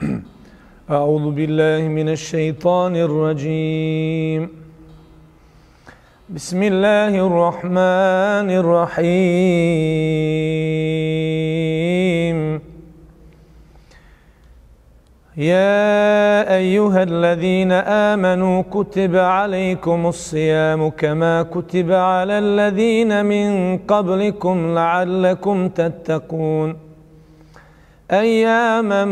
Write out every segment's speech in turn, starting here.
أعوذ بالله من الشيطان الرجيم بسم الله الرحمن الرحيم يا أيها الذين آمنوا كتب عليكم الصيام كما كتب على الذين من قبلكم لعلكم تتقون أياما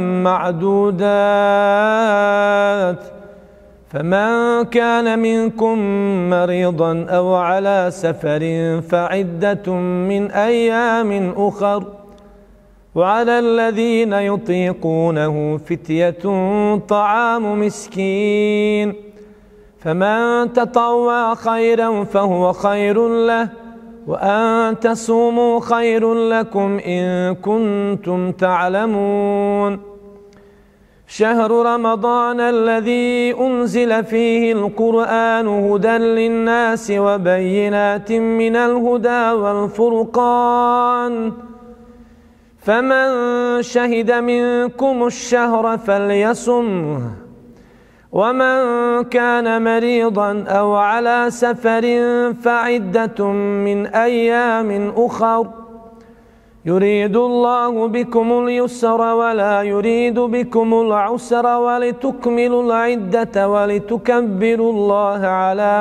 معدودات فمن كان منكم مريضا أو على سفر فعدة من أيام أخر وعلى الذين يطيقونه فدية طعام مسكين فمن تطوع خيرا فهو خير له وأن تصوموا خير لكم إن كنتم تعلمون شهر رمضان الذي أنزل فيه القرآن هدى للناس وبينات من الهدى والفرقان فمن شهد منكم الشهر فليصمه ومن كان مريضا أو على سفر فعدة من أيام أخر يريد الله بكم اليسر ولا يريد بكم العسر ولتكملوا العدة ولتكبروا الله على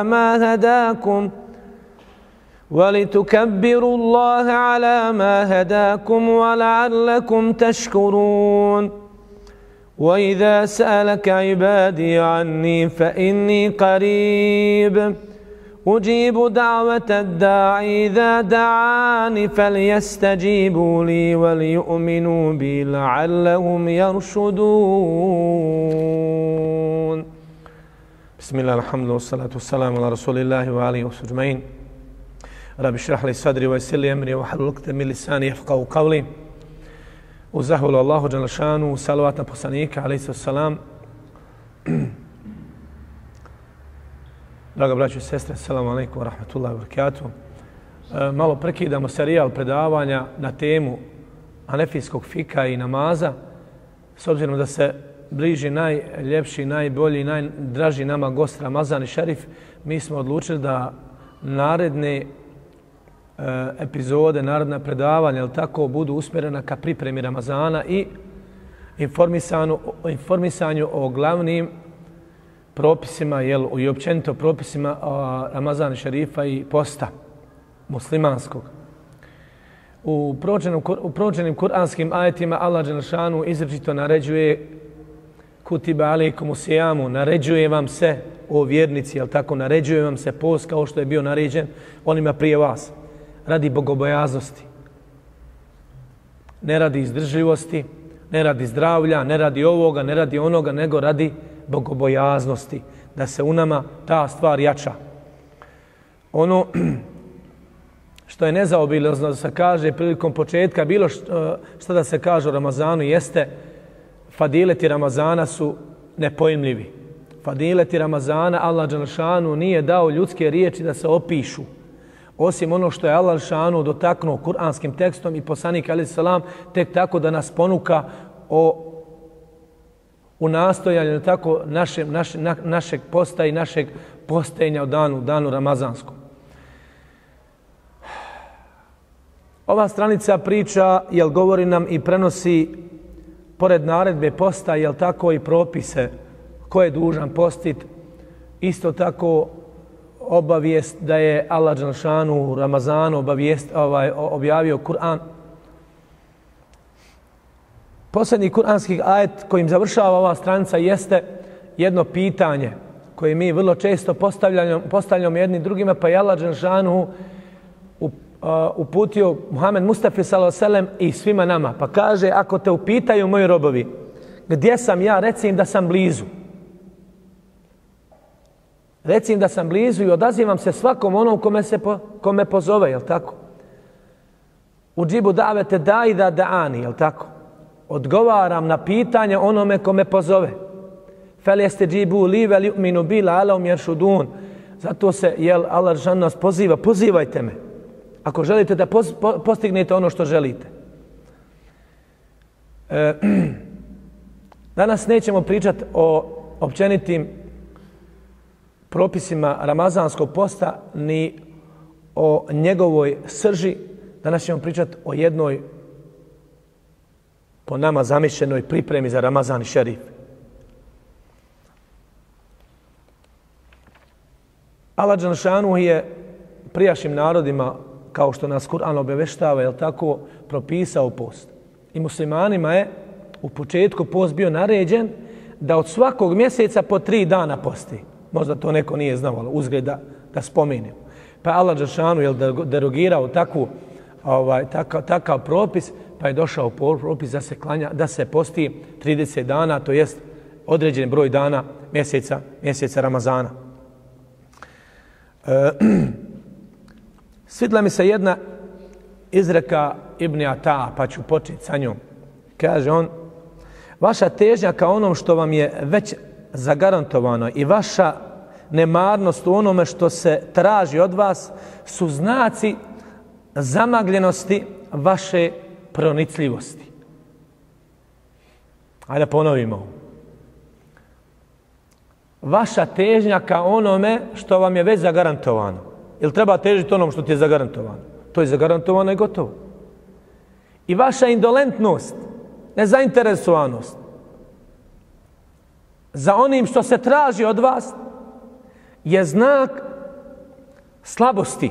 ما هداكم ولعلكم تشكرون وإذا سألك عبادي عني فإني قريب أجيب دعوة الداعي إذا دعاني فليستجيبوا لي وليؤمنوا بي لعلهم يرشدون بسم الله الحمد لله والصلاة والسلام على رسول الله وعليه وصحبه أجمعين رب اشرح لي صدري ويسر لي أمري واحلل عقدة من لساني يفقهوا قولي U zahvalu Allahu Đelešanu, salavat na poslanika, alejhi salam. Draga braćo i sestre, assalamu alaikum wa rahmatullahi wa barakatuh. Malo prekidamo serijal predavanja na temu hanefijskog fika i namaza, s obzirom da se bliži najljepši, najbolji, najdraži nama gost Ramazan i Šerif, mi smo odlučili da naredne epizode, narodna predavanja, ali tako budu usmjerena ka pripremi Ramazana i informisanju o glavnim propisima i općenito propisima Ramazana Šerifa i posta muslimanskog. U prođenim kuranskim ajetima Allah Đelešanu izričito naređuje kutiba alejkumu sijamu, naređuje vam se, o vjernici, jel tako, naređuje vam se post kao što je bio naređen onima prije vas. Radi bogobojaznosti, ne radi izdržljivosti, ne radi zdravlja, ne radi ovoga, ne radi onoga, nego radi bogobojaznosti, da se u nama ta stvar jača. Ono što je nezaobilazno da se kaže prilikom početka, bilo što da se kaže o Ramazanu jeste, fadileti Ramazana su nepojmljivi. Fadileti Ramazana Allah Đelešanu nije dao ljudske riječi da se opišu, osim ono što je Allah šanu dotaknuo kuranskim tekstom i poslanik alejhi selam tek tako da nas ponuka u nastojanju tako našeg posta i našeg postenja u danu ramazanskom. Ova stranica priča, govori nam i prenosi pored naredbe posta, tako i propise ko je dužan postiti, isto tako obavijest da je Allah Đelešanu u Ramazanu objavio Kur'an. Posljednji kuranski ajet kojim završava ova stranica jeste jedno pitanje koje mi vrlo često postavljamo jedni drugima, pa je Allah Đelešanu uputio Muhammed Mustafa s.a.v. i svima nama. Pa kaže, ako te upitaju moji robovi gdje sam ja, reci im da sam blizu. Reci im da sam blizu i odazivam se svakom onom kome pozove, jel tako? Uđibu davete da i da da'ani, jel tako? Odgovaram na pitanje onome kome pozove. Fel jeste džibu li vel ju'minu bila alahum jeršudun. Zato se, Allah žan nas poziva, pozivajte me. Ako želite da postignete ono što želite. Danas nećemo pričati o općenitim propisima Ramazanskog posta ni o njegovoj srži. Danas ćemo pričati o jednoj po nama zamišljenoj pripremi za Ramazan i šerif. Allah dželešanu je prijašnjim narodima, kao što nas Kur'an obavještava, je tako, propisao post. I muslimanima je u početku post bio naređen da od svakog mjeseca po 3 dana posti. Možda to neko nije znao, ali uzgled da spomenem. Pa Allah dželešanu je derogirao takav propis, pa je došao propis da se posti 30 dana, to jest određen broj dana mjeseca Ramazana. Svidla mi se jedna izreka Ibn Ata, pa ću početi sa njom. Kaže on: vaša težnja ka onom što vam je već zagarantovano i vaša nemarnost u onome što se traži od vas su znaci zamagljenosti vaše pronicljivosti. Ajde ponovimo. Vaša težnja ka onome što vam je već zagarantovano. Jel treba težiti onom što ti je zagarantovano? To je zagarantovano i gotovo. I vaša indolentnost, nezainteresovanost za onim što se traži od vas je znak slabosti,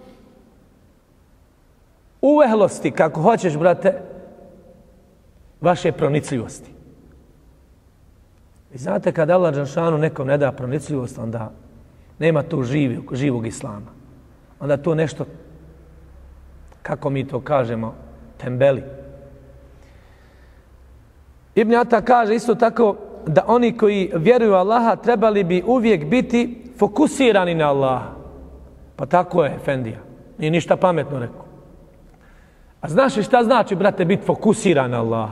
uvehlosti, kako hoćeš, brate, vaše pronicljivosti. I znate, kad Allah dželešanu nekom ne da pronicljivost, onda nema tu živog islama. Onda to nešto, kako mi to kažemo, tembeli. Ibn Ata kaže isto tako da oni koji vjeruju Allaha trebali bi uvijek biti fokusirani na Allaha. Pa tako je, efendija. Nije ništa pametno rekao. A znaš li šta znači, brate, biti fokusiran na Allaha?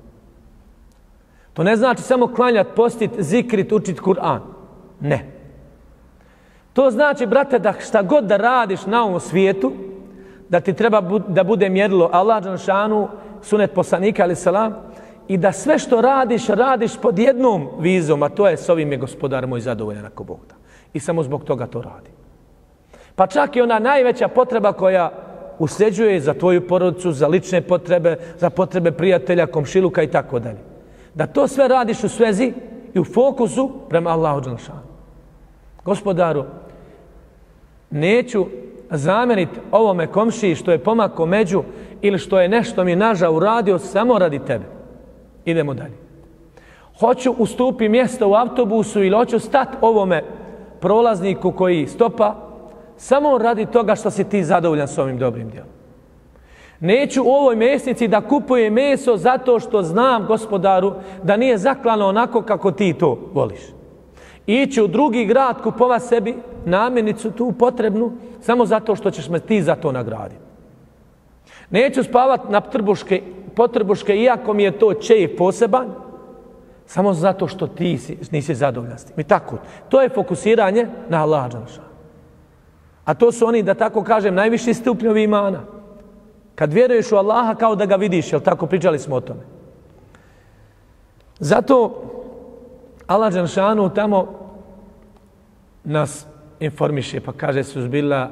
To ne znači samo klanjat, postit, zikrit, učit Kur'an. Ne. To znači, brate, da šta god da radiš na ovom svijetu, da ti treba da bude mjerilo Allah dželešanu, sunet poslanika alejhi selam, i da sve što radiš pod jednom vizom, a to je: s ovim je gospodar moj zadovoljan ako Bog da. I samo zbog toga to radi. Pa čak i ona najveća potreba koja usljeđuje za tvoju porodicu, za lične potrebe, za potrebe prijatelja, komšiluka i tako dalje. Da to sve radiš u svezi i u fokusu prema Allahu dželešanu. Gospodaru, neću zamjeriti ovome komšiji što je pomakao među ili što je nešto mi naža uradio samo radi tebe. Idemo dalje. Hoću ustupiti mjesto u autobusu ili hoću stati ovome prolazniku koji stopa samo radi toga što si ti zadovoljan s ovim dobrim djelom. Neću u ovoj mesnici da kupujem meso zato što znam, gospodaru, da nije zaklano onako kako ti to voliš. Ići u drugi grad kupova sebi namirnicu tu potrebnu samo zato što ćeš me ti za to nagraditi. Neću spavati na potrbuške iako mi je to čej poseban samo zato što ti nisi zadovoljan s tim. I tako. To je fokusiranje na Allaha dželešanu. A to su oni, da tako kažem, najviši stupnjevi imana. Kad vjeruješ u Allaha kao da ga vidiš, jel tako, pričali smo o tome. Zato Allah dželešanu tamo nas informiše, pa kaže suzbillah: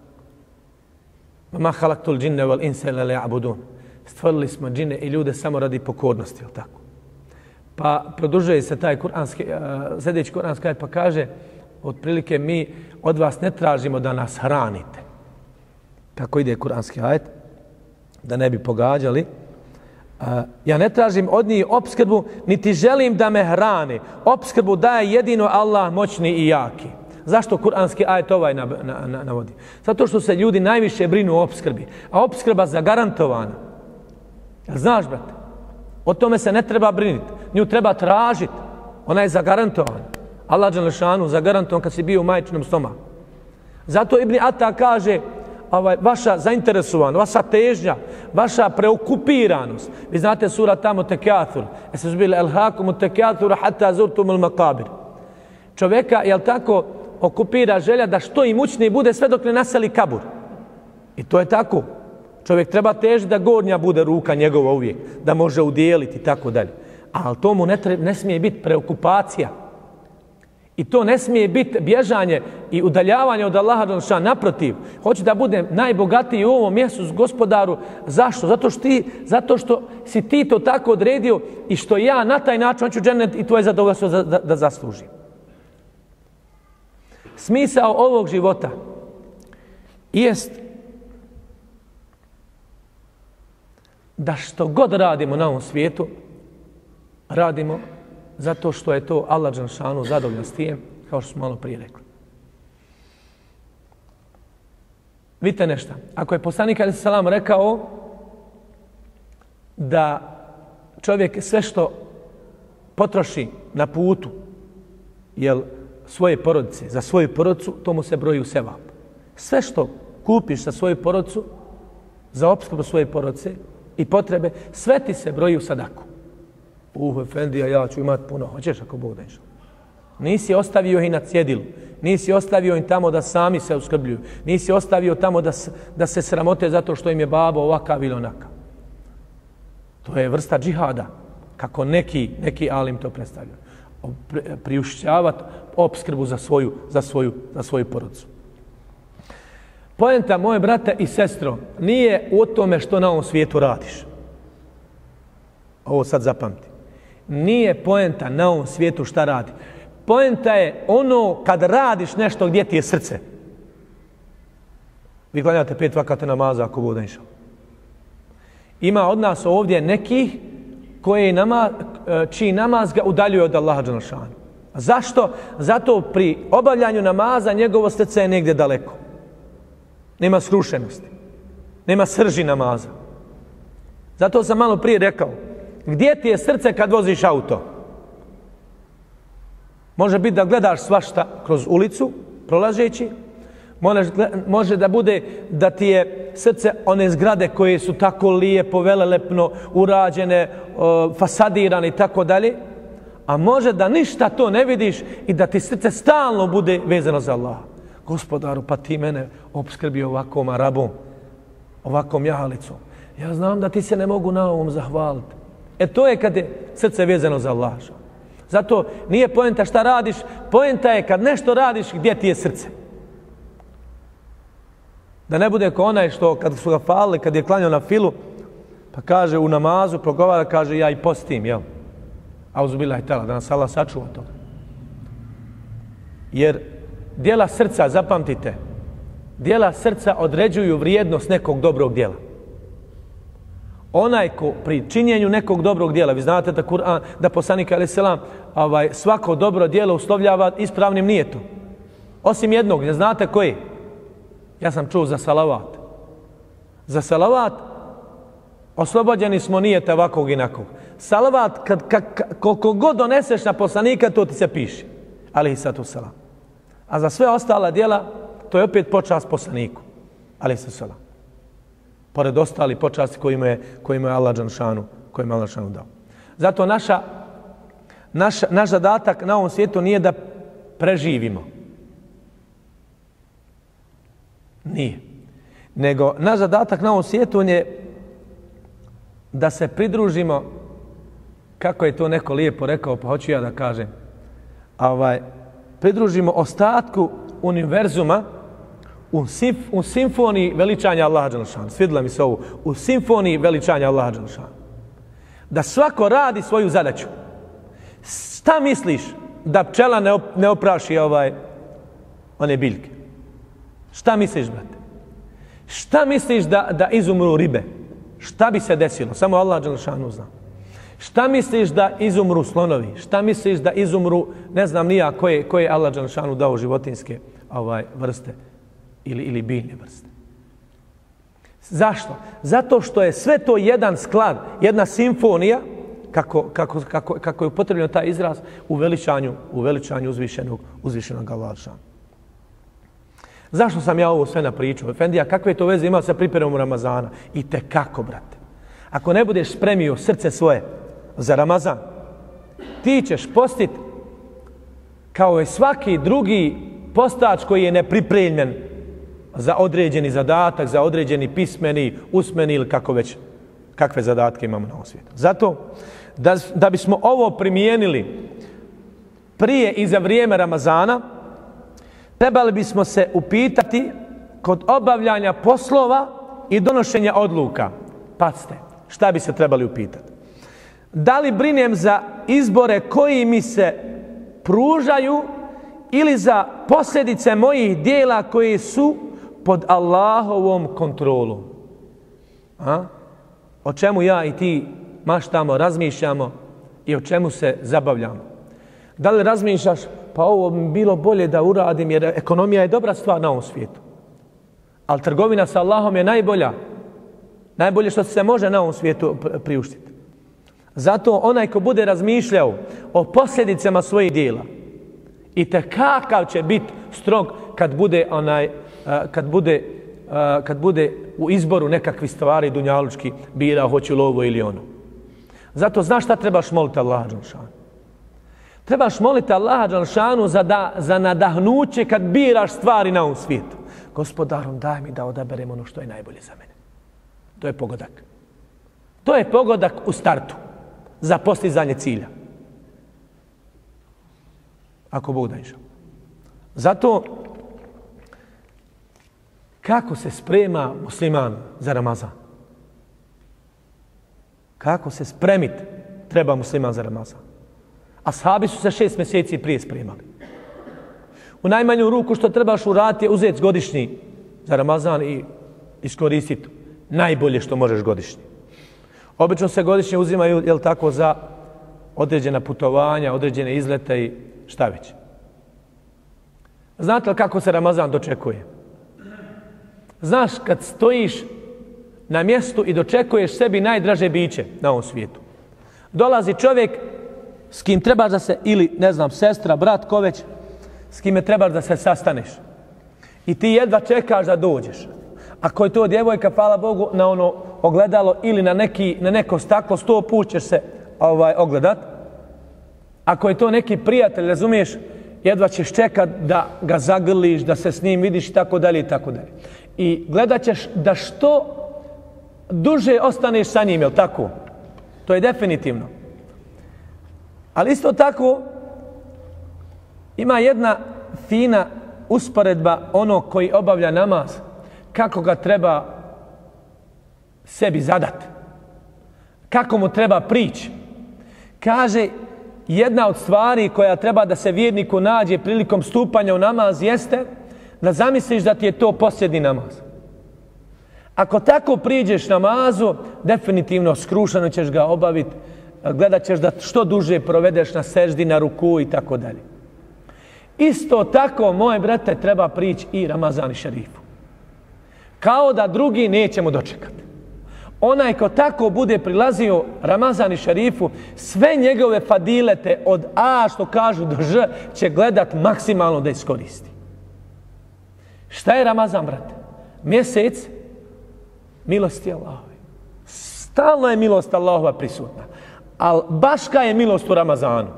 ma halaktul džinne wal insa illa liya'budun. Stvorili smo džine i ljude samo radi pokornosti, jel tako? Pa produžuje se taj sljedeći kuranski ajet, pa kaže otprilike: mi od vas ne tražimo da nas hranite. Tako ide kuranski ajet, da ne bi pogađali. Ja ne tražim od njih opskrbu, niti želim da me hrane. Opskrbu daje jedino Allah moćni i jaki. Zašto kuranski ajet ovaj navodi? Zato što se ljudi najviše brinu o opskrbi. A opskrba zagarantovana. Znaš, brate, o tome se ne treba brinuti. Nju treba tražiti. Ona je zagarantovana. Allah dželešanu zagarantovan kad si bio u majčinom stomaku. Zato Ibn Ata kaže: vaša zainteresovanost, vaša težnja, vaša preokupiranost. Vi znate sura tamo Tekathur. Jeste su bili elhakum tekathur hatta zurtum al maqabir. Čovjeka, jel tako, okupira želja da što imućniji bude sve dok ne naseli kabur. I to je tako. Čovjek treba težiti da gornja bude ruka njegova uvijek, da može udijeliti i tako dalje. ali to mu ne smije biti preokupacija. I to ne smije biti bježanje i udaljavanje od Allaha dželle. Naprotiv, hoću da budem najbogatiji u ovom mjesecu, Gospodaru. Zašto? Zato što si ti to tako odredio i što ja na taj način hoću džennet i tvoje zadovoljstvo da zaslužim. Smisao ovog života jest da što god radimo na ovom svijetu, radimo zato što je to Allah dželle zadovoljan s tim, kao što smo malo prije rekli. Vidite nešto, ako je poslanik alejhi selam rekao da čovjek sve što potroši na putu, jel, svoje porodice, za svoju porodicu, to mu se broji u sevap. Sve što kupiš za svoju porodicu, za opskrbu svoje porodice i potrebe, sve ti se broji u sadaku. Efendija, ja ću imati puno. Hoćeš ako Bog da išao. Nisi ostavio ih na cjedilu. Nisi ostavio im tamo da sami se uskrbljuju. Nisi ostavio tamo da se sramote zato što im je babo ovakav ili onakav. To je vrsta džihada. Kako neki alim to predstavlja. Priušćavati opskrbu za svoju porodicu. Poenta, moje brate i sestro, nije u tome što na ovom svijetu radiš. Ovo sad zapamti. Nije poenta na ovom svijetu šta radi. Poenta je ono kad radiš nešto gdje ti je srce. Vi klanjate 5 vakata namaza ako Bog da išao. Ima od nas ovdje nekih čiji namaz ga udaljuje od Allaha dželle šanu. Zašto? Zato pri obavljanju namaza njegovo srce je negdje daleko. Nema skrušenosti. Nema srži namaza. Zato sam malo prije rekao, gdje ti je srce kad voziš auto? Može biti da gledaš svašta kroz ulicu, prolazeći. Može da bude da ti je srce one zgrade koje su tako lijepo, velelepno urađene, fasadirane i tako dalje. A može da ništa to ne vidiš i da ti srce stalno bude vezano za Allaha. Gospodaru, pa ti mene opskrbi ovakvom Arabom, ovakvom jahalicom. Ja znam da ti se ne mogu na ovom zahvaliti. To je kad je srce vezano za Allaha. Zato nije poenta šta radiš, poenta je kad nešto radiš gdje ti je srce. Da ne bude kao onaj što kad su ga falili, kad je klanjao na filu, pa kaže u namazu, progovara, kaže ja i postim, jel? Auzubillahi ta'ala, da nas Allah sačuva toga. Jer djela srca, zapamtite, djela srca određuju vrijednost nekog dobrog djela. Onaj ko pri činjenju nekog dobrog djela, vi znate da Kur'an, da poslanik alejhi selam svako dobro djelo uslovljava ispravnim nijetom. Osim jednog, ne znate koji? Ja sam čuo za salavat. Za salavat oslobođeni smo nijeta ovakvog i inakvog. Salavat, koliko god doneseš na poslanika, to ti se piše. Alejhi selam. A za sve ostala djela, to je opet počast poslaniku. Alejhi selam. Pored ostali počasti koji mu je Allah dželle dao. Zato naš zadatak na ovom svijetu nije da preživimo. Nije. Nego naš zadatak na ovom svijetu je da se pridružimo, kako je to neko lijepo rekao, pa hoću ja da kažem, pridružimo ostatku univerzuma u simfoniji veličanja Allaha dželle šanu. Svidjela mi se ovo. U simfoniji veličanja Allaha dželle šanu. Da svako radi svoju zadaću. Šta misliš da pčela ne opraši one biljke? Šta misliš, brate? Šta misliš da izumru ribe? Šta bi se desilo? Samo Allah dželle šanu zna. Šta misliš da izumru slonovi? Šta misliš da izumru, ne znam nija koje Allah dželle šanu dao životinjske vrste ili biljne vrste? Zašto? Zato što je sve to jedan sklad, jedna simfonija, kako je upotrebljen taj izraz, u veličanju uzvišenog Allaha. Zašto sam ja ovo sve napričao? Efendija, kakve to veze ima sa pripremom Ramazana? I tekako, brate. Ako ne budeš spremio srce svoje za Ramazan, ti ćeš postiti kao i svaki drugi postač koji je nepripremljen za određeni zadatak, za određeni pismeni, usmeni ili kakve zadatke imamo na ovom svijetu. Da bismo ovo primijenili prije i za vrijeme Ramazana, trebali bismo se upitati kod obavljanja poslova i donošenja odluka. Pazite, šta bi se trebali upitati? Da li brinem za izbore koji mi se pružaju ili za posljedice mojih dijela koji su pod Allahovom kontrolom? O čemu ja i ti maštamo, razmišljamo i o čemu se zabavljamo? Da li razmišljaš, pa ovo bi bilo bolje da uradim jer ekonomija je dobra stvar na ovom svijetu. Ali trgovina sa Allahom je najbolja. Najbolje što se može na ovom svijetu priuštiti. Zato onaj ko bude razmišljao o posljedicama svojih dijela i kakav će biti strog kad bude u izboru nekakvih stvari dunjalučki bira hoću li ovo ili ono. Zato znaš šta trebaš moliti Allaha dželešanu? Trebaš moliti Allaha dželešanu za nadahnuće kad biraš stvari na ovom svijetu. Gospodarom, daj mi da odaberem ono što je najbolje za mene. To je pogodak. To je pogodak u startu za postizanje cilja. Ako Bog da inša. Zato kako se sprema musliman za Ramazan? Kako se spremiti treba musliman za Ramazan? Ashabi su se 6 mjeseci prije spremali. U najmanju ruku što trebaš uraditi je uzeti godišnji za Ramazan i iskoristiti najbolje što možeš godišnji. Obično se godišnje uzimaju, jel tako, za određena putovanja, određene izlete i šta već. Znate li kako se Ramazan dočekuje? Znaš kad stojiš na mjestu i dočekuješ sebi najdraže biće na ovom svijetu. Dolazi čovjek s kim trebaš da se, ili ne znam, sestra, brat, ko već, s kime trebaš da se sastaneš. I ti jedva čekaš da dođeš. Ako je to djevojka, hvala Bogu, na ono ogledalo ili na neko staklo, 100 put ćeš se ogledat. Ako je to neki prijatelj, razumiješ, jedva ćeš čekat da ga zagrliš, da se s njim vidiš i tako dalje i tako dalje. I gledat ćeš da što duže ostaneš sa njim, jel tako? To je definitivno. Ali isto tako ima jedna fina usporedba onog koji obavlja namaz, kako ga treba sebi zadati, kako mu treba prići. Kaže, jedna od stvari koja treba da se vjerniku nađe prilikom stupanja u namaz jeste da zamisliš da ti je to posljednji namaz. Ako tako priđeš namazu, definitivno skrušeno ćeš ga obaviti, gledat ćeš da što duže provedeš na seždi, na ruku i tako dalje. Isto tako, moje brate, treba prići i Ramazan i šerifu. Kao da drugi nećemo dočekati. Onaj ko tako bude prilazio Ramazan i šerifu, sve njegove fadilete od A, što kažu, do Ž, će gledat maksimalno da iskoristi. Šta je Ramazan, brate? Mjesec milosti Allahove. Stalno je milost Allahova prisutna. Ali baška je milost u Ramazanu.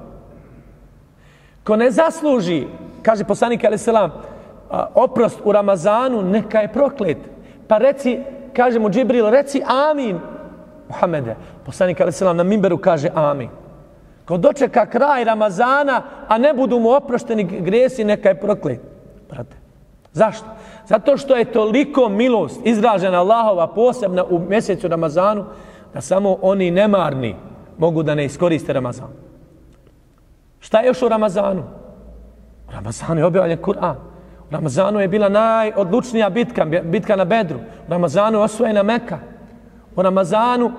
Ko ne zasluži, kaže poslanik alejhi selam, oprost u Ramazanu, neka je proklet. Pa reci, kaže mu Džibril, reci amin, Muhammede. Poslanik alejhi selam na mimberu kaže amin. Ko dočeka kraj Ramazana, a ne budu mu oprošteni grijesi, neka je proklet. Brate, zašto? Zato što je toliko milost izražena Allahova posebna u mjesecu Ramazanu, da samo oni nemarni mogu da ne iskoriste Ramazan. Šta je još u Ramazanu? U Ramazanu je objavljen Kur'an. U Ramazanu je bila najodlučnija bitka na Bedru. U Ramazanu je osvojena Meka. U Ramazanu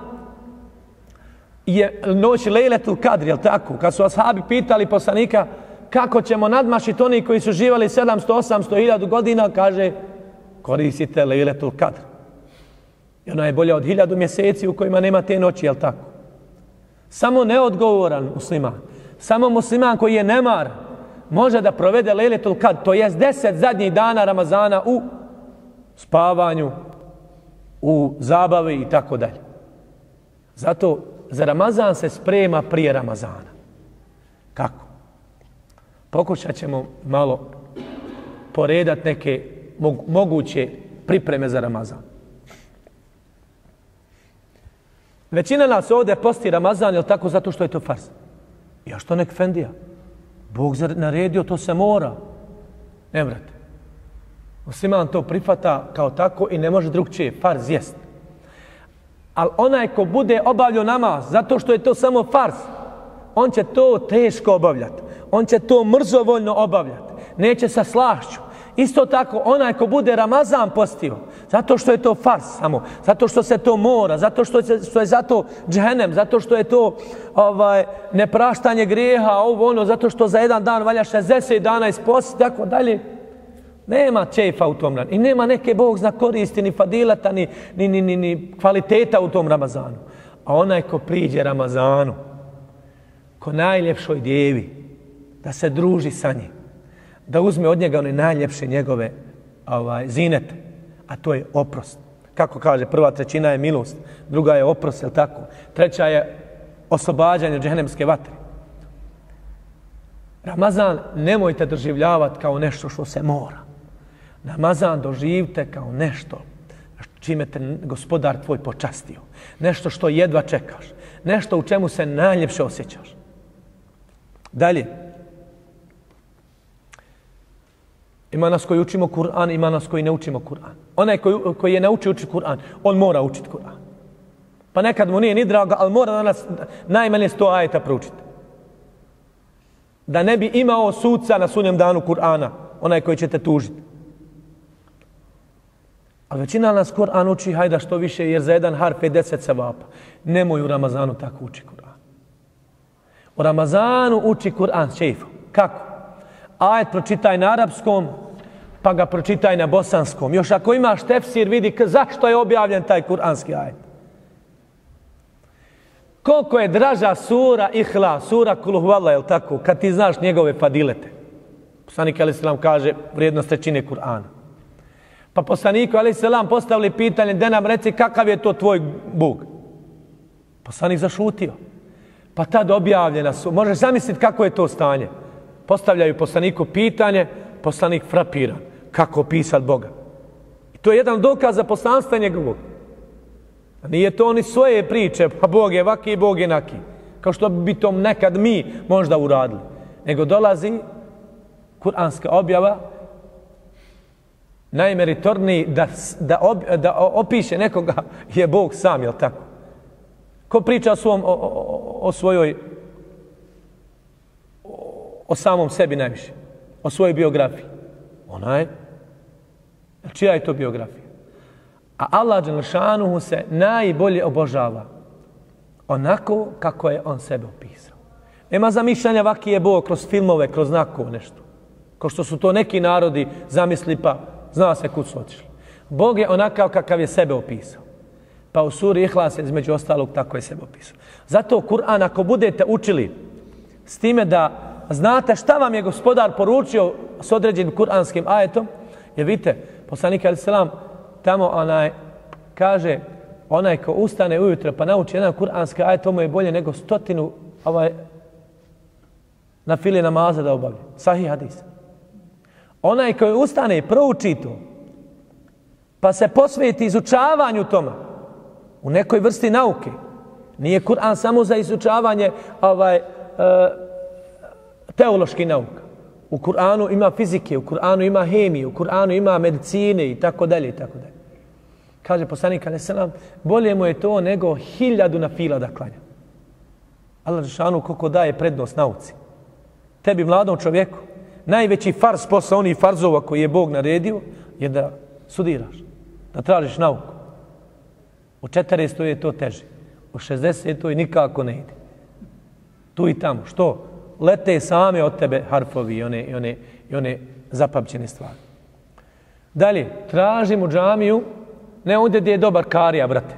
je noć Lejletul Kadr, jel tako? Kad su ashabi pitali poslanika kako ćemo nadmašiti oni koji su živali 700, 800, 1000 godina, kaže, koristite Lejletul Kadr. I ona je bolja od 1000 mjeseci u kojima nema te noći, jel tako? Samo neodgovoran musliman, samo musliman koji je nemar, može da provede Lejletul Kadr, to jest 10 zadnjih dana Ramazana u spavanju, u zabavi i tako dalje. Zato za Ramazan se sprema prije Ramazana. Kako? Pokušat ćemo malo poredat neke moguće pripreme za Ramazan. Većina nas ovdje posti Ramazan, jel tako, zato što je to farz. Ja što nek fendija? Bog naredio, to se mora. Ne, brate. Musliman to prihvata kao tako i ne može drugčije. Farz jest. Ali onaj ko bude obavljao namaz, zato što je to samo farz, on će to teško obavljati. On će to mrzovoljno obavljati. Neće sa slašću. Isto tako, onaj ko bude Ramazan postio, zato što je to farz samo, zato što se to mora, zato što je zato džehennem, zato što je to nepraštanje grijeha, zato što za jedan dan valja 60 dana isposti, tako dalje. Nema čefa u tom Ramazanu. I nema neke Bog zna koristi, ni fadilata, ni kvaliteta u tom Ramazanu. A onaj ko priđe Ramazanu, ko najljepšoj djevi, da se druži sa njim, da uzme od njega one najljepše njegove zinete, a to je oprost. Kako kaže, prva trećina je milost, druga je oprost, jel tako? Treća je oslobađanje od džehennemske vatre. Ramazan nemojte doživljavati kao nešto što se mora. Ramazan doživite kao nešto čime te gospodar tvoj počastio. Nešto što jedva čekaš. Nešto u čemu se najljepše osjećaš. Dalje. Ima nas koji učimo Kur'an, ima nas koji ne učimo Kur'an. Onaj koji je naučio učiti Kur'an, on mora učiti Kur'an. Pa nekad mu nije ni drago, ali mora danas najmanje 100 ajeta proučiti. Da ne bi imao sudca na sudnjem danu Kur'ana, onaj koji će te tužiti. A većina nas Kur'an uči, hajda što više, jer za jedan harf je 10 sevapa. Nemoj u Ramazanu tako uči Kur'an. U Ramazanu uči Kur'an s čejfom. Kako? Ajet pročitaj na arapskom, pa ga pročitaj na bosanskom. Još ako imaš tefsir, vidi zašto je objavljen taj kuranski ajet. Koliko je draža sura Ihlas, sura Kul huvallah, jel tako, kad ti znaš njegove fadilete. Poslanik alejhi selam kaže vrijednost trećine Kur'ana. Pa poslaniku alejhi selam postavili pitanje, da nam reci kakav je to tvoj Bog. Poslanik zašutio. Pa tad objavljena su, možeš zamisliti kako je to stanje. Postavljaju poslaniku pitanje, poslanik frapiran. Kako opisati Boga? I to je jedan dokaz za poslanstva njegovog. A nije to oni svoje priče, pa Bog je vaki i Bog je naki. Kao što bi to nekad mi možda uradili. Nego dolazi kuranska objava najmeritorniji da opiše nekoga je Bog sam, jel tako? Ko priča o samom sebi najviše? O svojoj biografiji? Onaj. Čija je to biografija? A Allah dželešanuhu se najbolje obožava onako kako je on sebe opisao. Nema zamišljanja vaki je Bog kroz filmove, kroz znakove nešto. Kao što su to neki narodi zamisli pa zna se kud su otišli. Bog je onakav kakav je sebe opisao. Pa u suri Ihlas između ostalog tako je sebe opisao. Zato Kur'an ako budete učili s time da znate šta vam je gospodar poručio s određenim kuranskim ajetom, jer vidite, poslanik alejhi selam tamo kaže onaj ko ustane ujutro pa nauči jedan kuranski ajet, to mu je bolje nego 100 na file namaza da obavlja. Sahih hadis. Onaj koji ustane i prouči to, pa se posveti izučavanju toma, u nekoj vrsti nauke. Nije Kur'an samo za izučavanje teološki nauka. U Kur'anu ima fizike, u Kur'anu ima hemije, u Kur'anu ima medicine i tako dalje i tako dalje. Kaže poslanik alejhi selam, bolje mu je to nego 1000 nafila da klanja. Allah dželešanu koliko daje prednost nauci. Tebi mladom čovjeku najveći farz posle onih farzova koji je Bog naredio je da studiraš, da tražiš nauku. U 40 je to teže, u 60 nikako ne ide. Tu i tamo. Što? Lete same od tebe harfovi i one zapamćene stvari. Dalje, tražimo džamiju, ne ondje gdje je dobar karija, brate.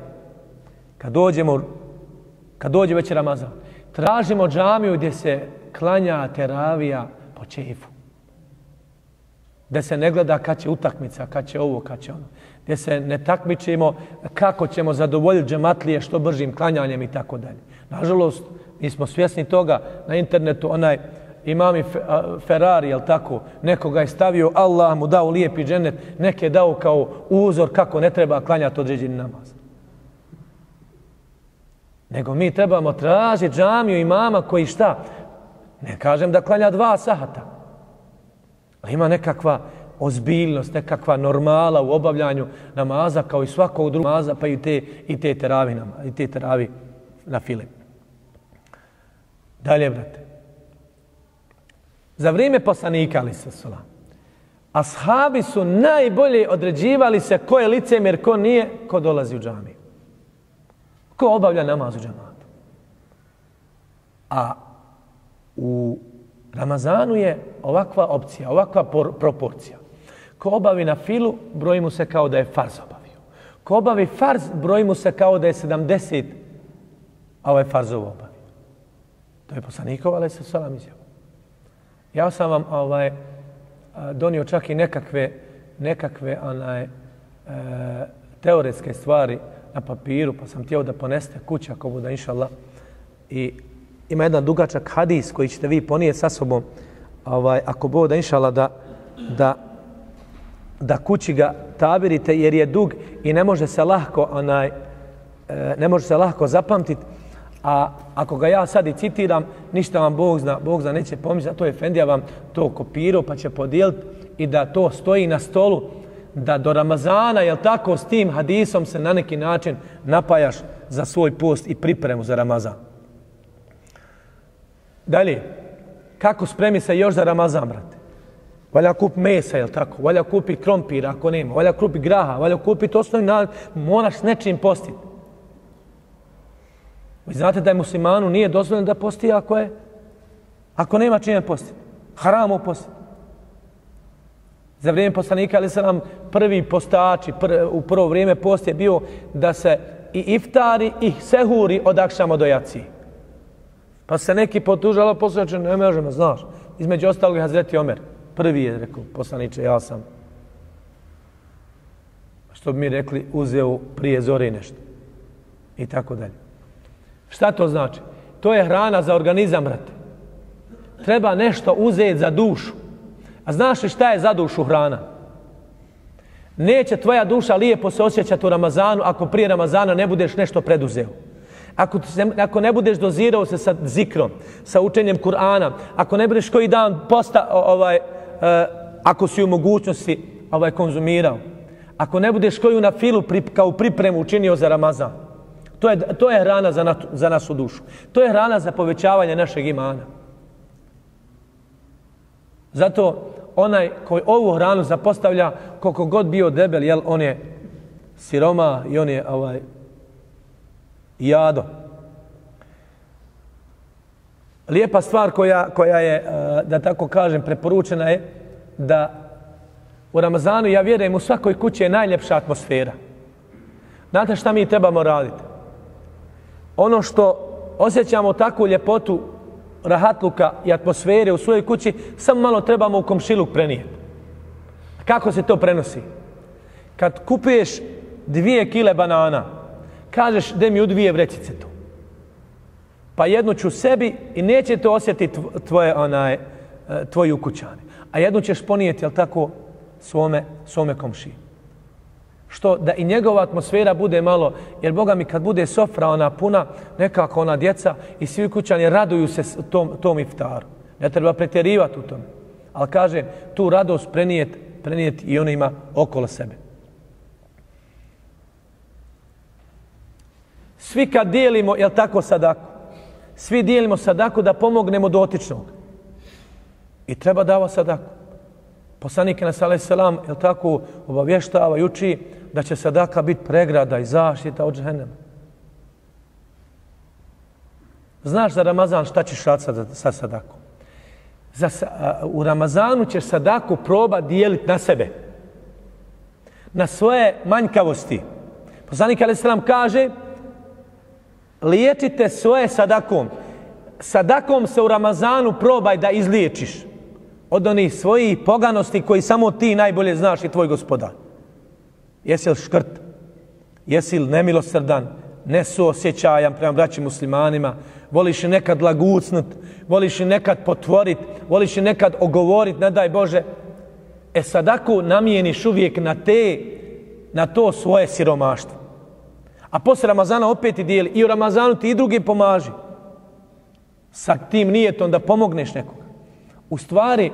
Kad dođe već Ramazan, tražimo džamiju gdje se klanja teravija po čefu. Gdje se ne gleda kad će utakmica, kad će ovo, kad će ono. Gdje se ne takmičimo kako ćemo zadovoljiti džematlije što bržim klanjanjem i tako dalje. Nažalost, mi smo svjesni toga na internetu, onaj imam Ferrari, jel tako, nekoga je stavio, Allah mu dao lijepi džennet, neke je dao kao uzor kako ne treba klanjati određeni namaz. Nego mi trebamo tražiti džamiju imama koji šta? Ne kažem da klanja 2 sahata. Ali ima nekakva ozbiljnost, nekakva normala u obavljanju namaza kao i svakog drugog namaza, pa i te teravi na file. Dalje, brate. Za vrijeme poslanika, ali se salam, ashabi su najbolje određivali se ko je licemjer, ko nije, ko dolazi u džamiju. Ko obavlja namaz u džamatu. A u Ramazanu je ovakva opcija, ovakva proporcija. Ko obavi na filu, broji mu se kao da je farz obavio. Ko obavi farz, broji mu se kao da je 70, a ovaj farzovo obavio. To je poslanikov, ali se salam izjavu. Ja sam vam donio čak i nekakve teoretske stvari na papiru, pa sam htio da poneste kući ako bude inša Allah. I ima jedan dugačak hadis koji ćete vi ponijeti sa sobom, ako bude inša Allah da kući ga tabirite jer je dug i ne može se lahko zapamtiti. A ako ga ja sad i citiram, ništa vam Bog zna neće pomoći, zato je Efendija vam to kopirao pa će podijeliti i da to stoji na stolu, da do Ramazana, jel tako, s tim hadisom se na neki način napajaš za svoj post i pripremu za Ramazan. Dalje, kako spremi se još za Ramazan, brate? Valja kupi mesa, jel tako? Valja kupi krompira ako nema, valja kupi graha, valja kupiti osnovni naljep, moraš s nečim postiti. Vi znate da je muslimanu nije dozvoljeno da posti ako nema čime postiti. Haramo postiti. Za vrijeme poslanika, ali sam nam prvi postači, u prvo vrijeme post je bio da se i iftari i sehuri od akšama do jacije. Pa se neki potužalo, poslaniče, ne možemo, znaš. Između ostalog je Hazreti Omer. Prvi je rekao, poslaniče, ja sam. Što bi mi rekli, uzeo prije zore nešto. I tako dalje. Šta to znači? To je hrana za organizam, brate. Treba nešto uzeti za dušu. A znaš li šta je za dušu hrana? Neće tvoja duša lijepo se osjećati u Ramazanu ako prije Ramazana ne budeš nešto preduzeo. Ako ne budeš dozirao se sa zikrom, sa učenjem Kur'ana, ako ne budeš koji dan posta, ako si u mogućnosti konzumirao, ako ne budeš koju na filu kao pripremu učinio za Ramazan, to je hrana za našu dušu. To je hrana za povećavanje našeg imana. Zato onaj koji ovu hranu zapostavlja, koliko god bio debel, jel, on je siroma i on je jado. Lijepa stvar koja je, da tako kažem, preporučena je da u Ramazanu, ja vjerujem, u svakoj kući je najljepša atmosfera. Znate šta mi trebamo raditi? Ono što osjećamo takvu ljepotu rahatluka i atmosfere u svojoj kući, samo malo trebamo u komšiluk prenijeti. Kako se to prenosi? Kad kupuješ 2 kile banana, kažeš da mi u 2 vrećice to. Pa jednu ću sebi i neće to osjetiti tvoji ukućani. A jednu ćeš ponijeti, jel tako, svome komšiji. Što da i njegova atmosfera bude malo, jer Boga mi kad bude sofra ona puna, nekako ona djeca i svi kućani raduju se tom iftaru. Ne treba pretjerivati u tome. Ali kaže, tu radost prenijeti i onima okolo sebe. Svi kad dijelimo, jel tako, sadaku? Svi dijelimo sadaku da pomognemo dotičnog. I treba davati sadaku. Poslanik nas alejhi selam, jel tako, obavještava i uči da će sadaka biti pregrada i zaštita od džehennema. Znaš za Ramazan šta ćeš raditi sa sadakom? U Ramazanu ćeš sadaku probati dijeliti na sebe. Na svoje manjkavosti. Poslanik alejhi selam kaže, liječite svoje sadakom. Sadakom se u Ramazanu probaj da izliječiš od onih svojih poganosti koji samo ti najbolje znaš i tvoj gospodar. Jesi li škrt? Jesi li nemilosrdan? Nesuosjećajan prema braći muslimanima? Voliš li nekad lagucnut? Voliš li nekad potvorit? Voliš li nekad ogovorit? Ne daj Bože. Sadaku namijeniš uvijek na to svoje siromaštvo. A poslije Ramazana opet i dijeli. I u Ramazanu ti i drugi pomaži. Sa tim nijetom da pomogneš nekoga. U stvari,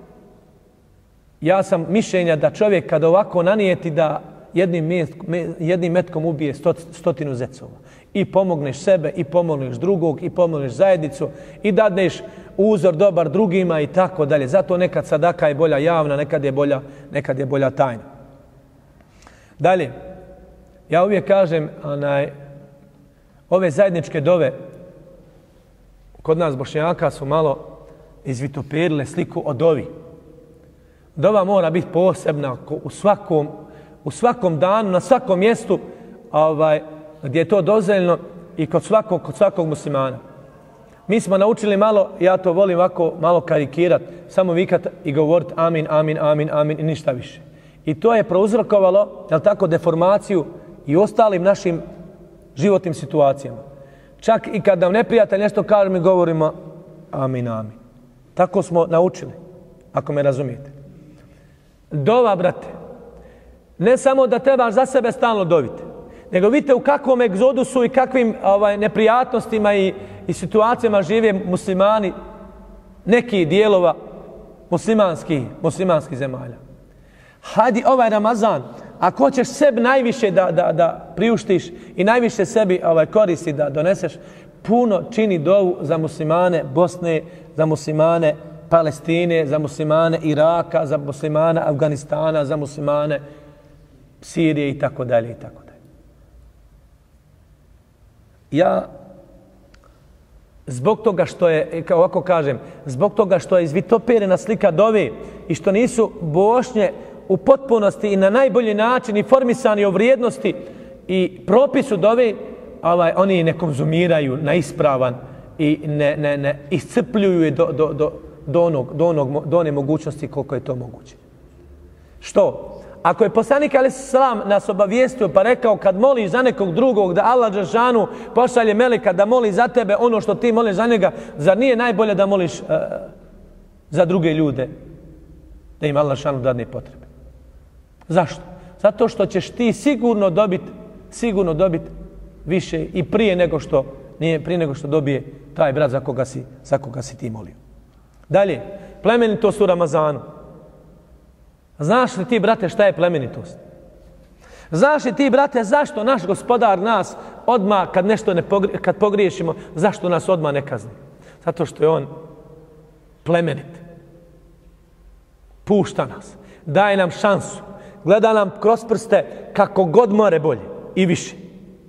ja sam mišljenja da čovjek kada ovako nanijeti da jednim metkom ubije 100 zecova. I pomogneš sebe, i pomogneš drugog, i pomogneš zajednicu, i dadneš uzor dobar drugima i tako dalje. Zato nekad sadaka je bolja javna, nekad je bolja tajna. Dalje, ja uvijek kažem, ove zajedničke dove kod nas Bošnjaka su malo izvitoperile sliku o dovi. Dova mora biti posebna u svakom danu, na svakom mjestu gdje je to dozvoljeno i kod svakog muslimana. Mi smo naučili malo, ja to volim ovako malo karikirati, samo vikati i govoriti amin, amin, amin, amin i ništa više. I to je prouzrokovalo, jel tako, deformaciju i ostalim našim životnim situacijama. Čak i kad nam neprijatelj nešto kaže, mi govorimo amin, amin. Tako smo naučili, ako me razumijete. Dova, brate, ne samo da trebaš za sebe stalno doviti, nego vidite u kakvom egzodusu i kakvim neprijatnostima i situacijama žive muslimani nekih dijelova muslimanskih zemalja. Hajdi ovaj Ramazan, ako hoćeš sebi najviše da priuštiš i najviše sebi koristi da doneseš, puno čini dovu za muslimane Bosne, za muslimane Palestine, za muslimane Iraka, za muslimane Afganistana, za muslimane Sirije i tako dalje i tako dalje. Ja zbog toga što je, kao ovako kažem, zbog toga što je izvitoperena slika dove i što nisu Bošnje u potpunosti i na najbolji način informisani o vrijednosti i propisu dove, oni ne konzumiraju na ispravan i ne iscrpljuju je do one mogućnosti koliko je to moguće. Što? Ako je poslanik alejhi selam nas obavijestio pa rekao kad moliš za nekog drugog da Allah dželešanu pošalje meleka da moli za tebe ono što ti moliš za njega, zar nije najbolje da moliš za druge ljude da im Allah dželešanu dadne potrebe? Zašto? Zato što ćeš ti sigurno dobiti više i prije nego što dobije taj brat za koga si ti molio. Dalje, plemenitost u Ramazanu. Znaš li ti, brate, šta je plemenitost? Znaš li ti, brate, zašto naš gospodar nas odmah kad pogriješimo, zašto nas odmah ne kazni? Zato što je on plemenit. Pušta nas, daje nam šansu, gleda nam kroz prste kako god more bolje i više.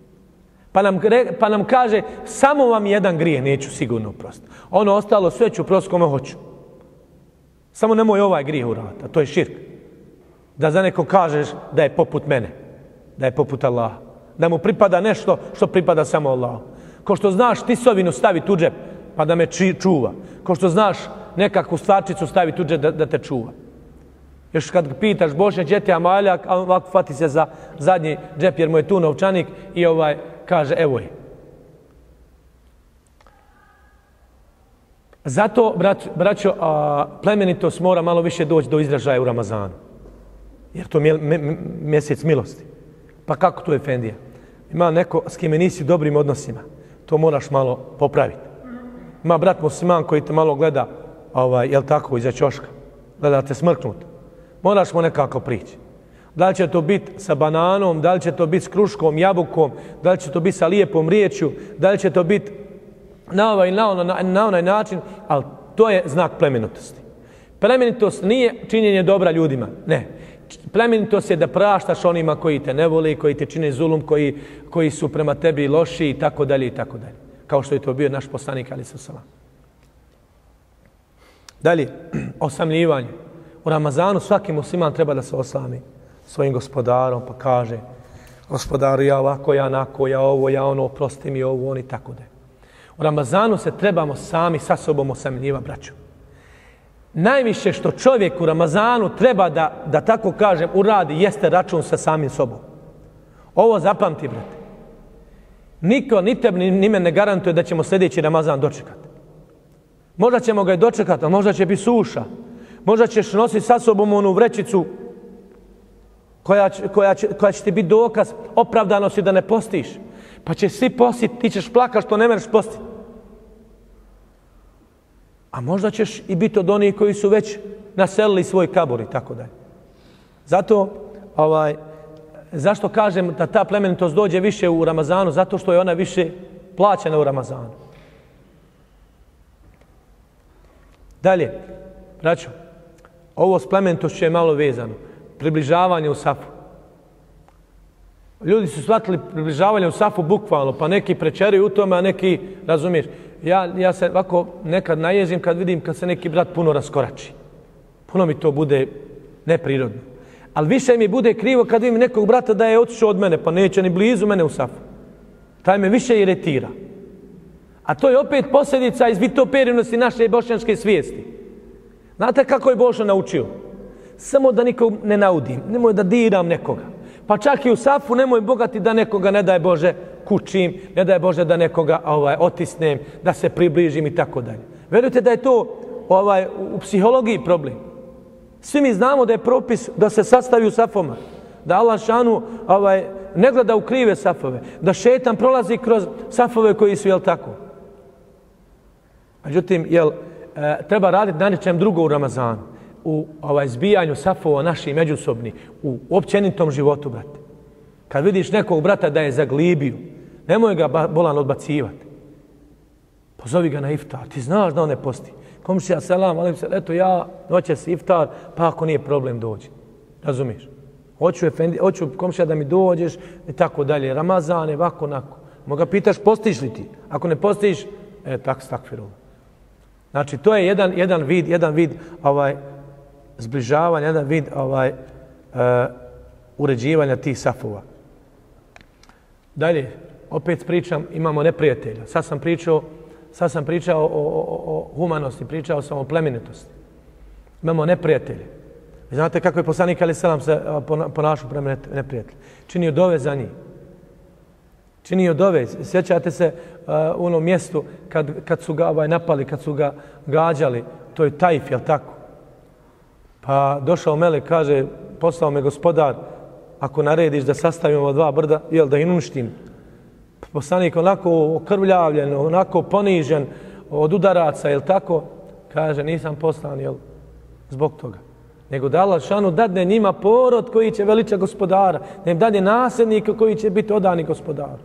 Pa nam kaže, samo vam jedan grije neću sigurno oprostiti. Ono ostalo sve ću oprostiti kome hoću. Samo nemoj ovaj grije uraditi, a to je širk. Da za neko kažeš da je poput mene, da je poput Allaha. Da mu pripada nešto što pripada samo Allahu. Ko što znaš tisovinu staviti u džep, pa da me čuva. Ko što znaš nekakvu stvarčicu staviti u džep da te čuva. Još kad pitaš Bošnja gdje ti je amaljak, a ovako fati se za zadnji džep jer mu je tu novčanik i kaže evo je. Zato, braćo, plemenitost mora malo više doći do izražaja u Ramazanu. Jer to je mjesec milosti. Pa kako to je efendija? Ima neko s kime nisi u dobrim odnosima. To moraš malo popraviti. Ima brat musliman koji te malo gleda, jel tako, iza ćoška. Gleda te smrknut. Moraš mu nekako prići. Da li će to biti sa bananom, da li će to biti s kruškom, jabukom, da li će to biti sa lijepom riječju, da li će to biti na ovaj na onaj način, ali to je znak plemenitosti. Plemenitost nije činjenje dobra ljudima, ne. Plemenitost je da praštaš onima koji te ne voli, koji te čine zulum, koji su prema tebi loši i tako dalje i tako dalje. Kao što je to bio naš poslanik alejhi selam. Dalje, osamljivanje. U Ramazanu svaki musliman treba da se osami svojim gospodarom pa kaže gospodaru ja ovako, ja onako, ja ovo, ja ono, oprosti mi ovo, on i tako dalje. U Ramazanu se trebamo sami sa sobom osamljivati, braćo. Najviše što čovjek u Ramazanu treba da tako kažem uradi jeste račun sa samim sobom. Ovo zapamti, brate. Niko ni tebi ni mene ne garantuje da ćemo sljedeći Ramazan dočekati. Možda ćemo ga i dočekati, a možda će biti suša. Možda ćeš nositi sa sobom onu vrećicu koja će ti biti dokaz opravdanosti da ne postiš. Pa će svi postiti, ti ćeš plakati što ne mereš postiti. A možda ćeš i biti od onih koji su već naselili svoj kabor i tako dalje. Zato, zašto kažem da ta plemenitost dođe više u Ramazanu? Zato što je ona više plaćena u Ramazanu. Dalje, braćo, ovo s plemenitošću je malo vezano. Približavanje u safu. Ljudi su shvatili približavanje u safu bukvalno, pa neki prečeruju u tome, a neki, razumiješ, ja se ovako nekad naježim kad vidim kad se neki brat puno raskorači. Puno mi to bude neprirodno. Ali više mi bude krivo kad vidim nekog brata da je otišao od mene, pa neće ni blizu mene u safu. Taj me više iritira. A to je opet posljedica izvitoperivnosti naše bošnjanske svijesti. Znate kako je Božo naučio? Samo da nikog ne naudim, nemoj da diram nekoga. Pa čak i u safu nemoj bogati da nekoga, ne daj Bože, kučim, ne daj Bože da nekoga otisnem, da se približim i tako dalje. Verujte da je to u psihologiji problem. Svi mi znamo da je propis da se sastavi u safoma, da Allah šanu ne gleda u krive safove, da šetan prolazi kroz safove koji su, jel tako? Međutim, treba raditi na nečem drugo u Ramazanu, u zbijanju safova naših međusobnih, u općenitom životu, brate. Kad vidiš nekog brata da je zaglibio, nemoj ga bolan odbacivati. Pozovi ga na iftar, ti znaš da on ne posti. Komšija, selam, alim se, eto ja, noćas iftar, pa ako nije problem dođi. Razumiješ? Hoću komšija da mi dođeš i tako dalje. Ramazan je ovako, onako. Moga pitaš, postiš li ti? Ako ne postiš, takfirulla. Znači, to je jedan vid zbližavanja, jedan vid uređivanja tih safova. Dalje, opet pričam, imamo neprijatelja. Sad sam pričao o humanosti, pričao sam o plemenitosti. Imamo neprijatelje. Vi znate kako je poslanik alejhi selam se ponašao prema neprijatelju. Činio dove za njih. Činio dove. Sjećate se u onom mjestu kad su ga napali, kad su ga gađali. To je Tajf, jel tako? Pa došao melek, kaže, poslao me gospodar, ako narediš da sastavimo dva brda, jel da ih uništim. Poslanik onako okrvljavljen, onako ponižen od udaraca, jel tako? Kaže, nisam poslan, jel, zbog toga. Nego da Allah šanu dadne njima porod koji će veličati gospodara. Da im dadne nasljednika koji će biti odani gospodaru.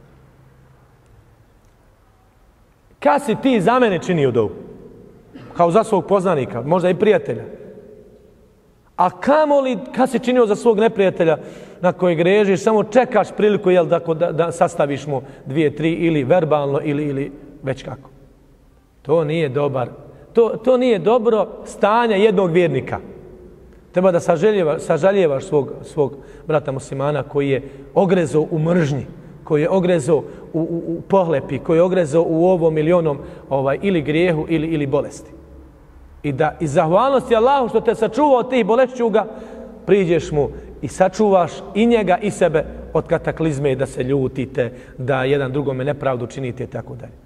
Kad si ti za mene činio dovu? Kao za svog poznanika, možda i prijatelja. A kamoli kad si činio za svog neprijatelja na kojeg režiš, samo čekaš priliku jel, da sastaviš mu 2, 3 ili verbalno ili već kako. To nije dobar. To nije dobro stanje jednog vjernika. Treba da sažaljevaš svog brata muslimana koji je ogrezao u mržnji, koji je ogrezao u pohlepi, koji je ogrezao u ovom ili onom ili grijehu ili bolesti. I da iz zahvalnosti Allahu što te sačuvao od tih bolešćuga, priđeš mu i sačuvaš i njega i sebe od kataklizme, da se ljutite, da jedan drugome nepravdu činite i tako dalje.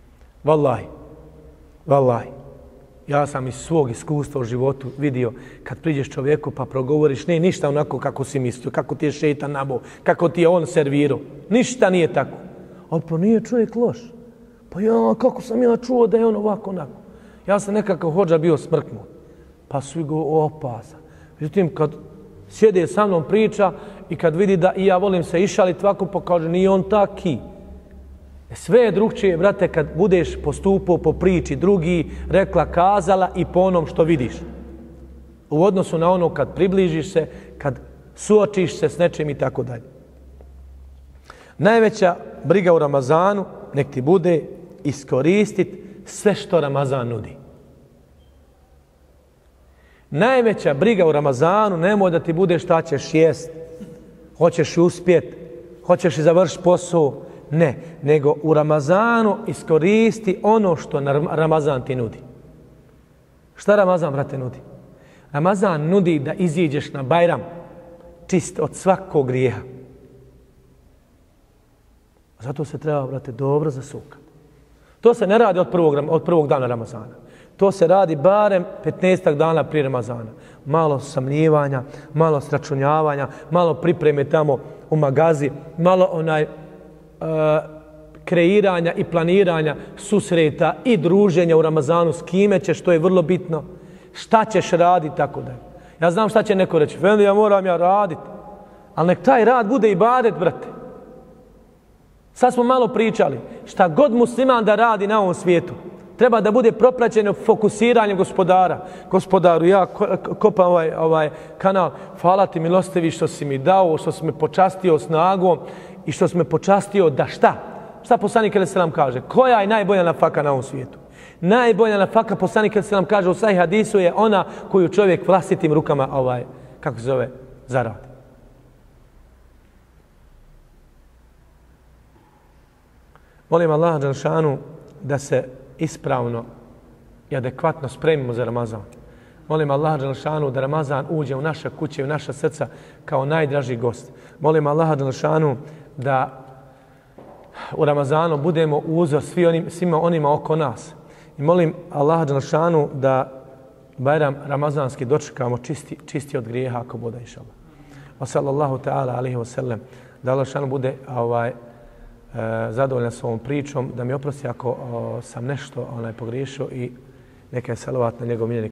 Wallahi, ja sam iz svog iskustva u životu vidio kad priđeš čovjeku pa progovoriš, ne ništa onako kako si mislio, kako ti je šeitan nabao, kako ti je on servirao. Ništa nije tako. Ali pa nije čovjek loš. Pa kako sam ja čuo da je on ovako onako. Ja sam nekakav hodža bio smrknut. Pa svi go opasan. Međutim, kad sjede sa mnom priča i kad vidi da i ja volim se išaliti ovako, pa kaže, nije on taki. Sve je drugčije, brate, kad budeš postupao po priči drugi, rekla, kazala i po onom što vidiš. U odnosu na ono kad približiš se, kad suočiš se s nečim i tako dalje. Najveća briga u Ramazanu nek ti bude iskoristiti sve što Ramazan nudi. Najveća briga u Ramazanu nemoj da ti bude šta ćeš jest, hoćeš uspjeti, hoćeš i završiti posao. Ne, nego u Ramazanu iskoristi ono što Ramazan ti nudi. Šta Ramazan, brate, nudi? Ramazan nudi da iziđeš na Bajram čist od svakog grijeha. Zato se treba, brate, dobro zasukati. To se ne radi od prvog dana Ramazana. To se radi barem 15 dana prije Ramazana. Malo samljivanja, malo sračunjavanja, malo pripreme tamo u magazi, malo kreiranja i planiranja susreta i druženja u Ramazanu s kime ćeš, što je vrlo bitno, šta ćeš raditi, tako da. Ja znam šta će neko reći, ja moram raditi, ali nek taj rad bude ibadet, brate. Sad smo malo pričali, šta god musliman da radi na ovom svijetu, treba da bude propraćeno fokusiranjem gospodara. Gospodaru, ja kopam ovaj kanal, hvala ti milostivi što si mi dao, što si me počastio snagom i što si me počastio da šta? Šta poslanik alejhi selam kaže? Koja je najbolja nafaka na ovom svijetu? Najbolja nafaka, poslanik alejhi selam kaže u sahih hadisu, je ona koju čovjek vlastitim rukama kako se zove, zaradi. Molim Allaha dželešanu da se ispravno i adekvatno spremimo za Ramazan. Molim Allaha dželešanu da Ramazan uđe u naše kuće, u naša srca kao najdraži gost. Molim Allaha dželešanu da u Ramazanu budemo uzor svima onima oko nas. I molim Allaha dželešanu da Bajram ramazanski dočekamo čisti od grijeha ako bude inšallah. Wa sallallahu ta'ala alaihi wa sallam. Da Allah dželešanu bude zadovoljan s ovom pričom, da mi oprosti ako sam nešto pogriješio i neka je salavat na njegov miljenik